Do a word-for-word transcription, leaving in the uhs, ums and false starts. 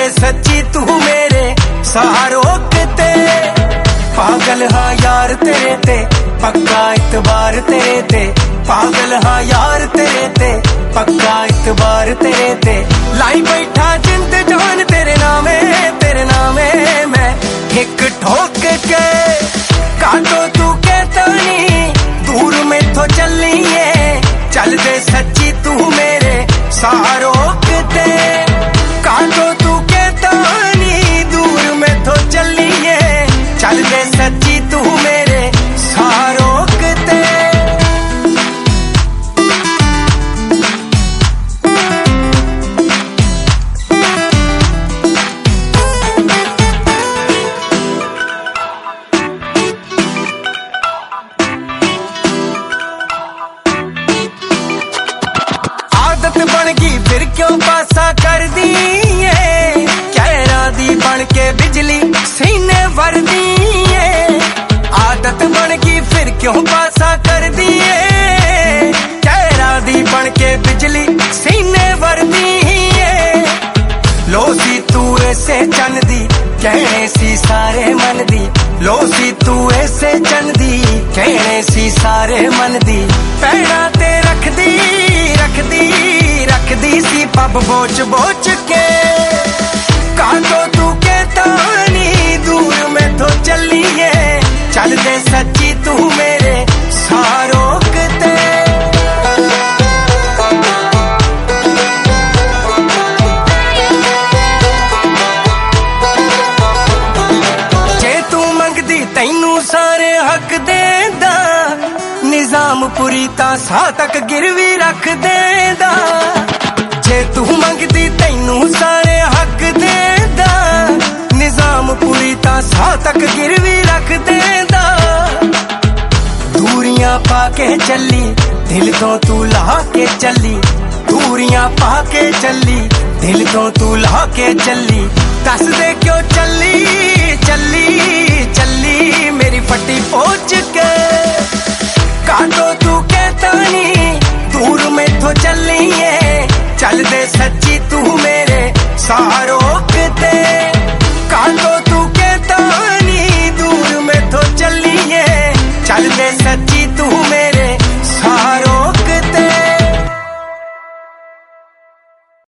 दे सच्ची तू मेरे सहारों ते। पागल हाँ यार तेरे ते पक्का इतबार तेरे ते। पागल हाँ यार तेरे ते पक्का इतबार तेरे ते। लाई बैठा जिंद जान तेरे नामे तेरे नामे मैं एक ठोक के। काटो तू कहता नहीं दूर में तो चलनी है चल दे सच्ची तू मेरे सहारों ते। काटो तू कहता नहीं दूर में तो चलनी है चल दे सच्ची तू मेरे सहारों ते। आदत बन गई फिर क्यों पासा कर दी है। कहरा दी बन के बिजली सीने भर दी है। आदत बन गई फिर क्यों पासा कर दी है। कहरा दी बन के बिजली सीने भर दी है। लो सी तू ऐसे चन दी कहने सी सारे मन दी। लो सी तू ऐसे चन दी कहने सी सारे मन दी। पैड़ा ते रख दी रख दी रख दी सी पब बोच बोच के। काटो तू कहता नहीं दूर में तो चली है चल दे सच्ची तू मेरे सहारों ते। जे तू मंगदी तैनू सारे हक देंदा। निजाम पूरी ता सा तक गिरवी रख देंदा। जे तू मंगदी तैनू सारे हक देंदा। निजाम पूरी ता सा तक गिरवी रख देंदा। दूरियां पाके चली दिल तो तू ला के चली। दूरियां पाके चली दिल तो तू ला के चली। दस दे क्यों चली चली चली मेरी फटी पहुंच के। काटो तू कहता नहीं दूर में तो चलनी है चल दे सच्ची तू मेरे सहारों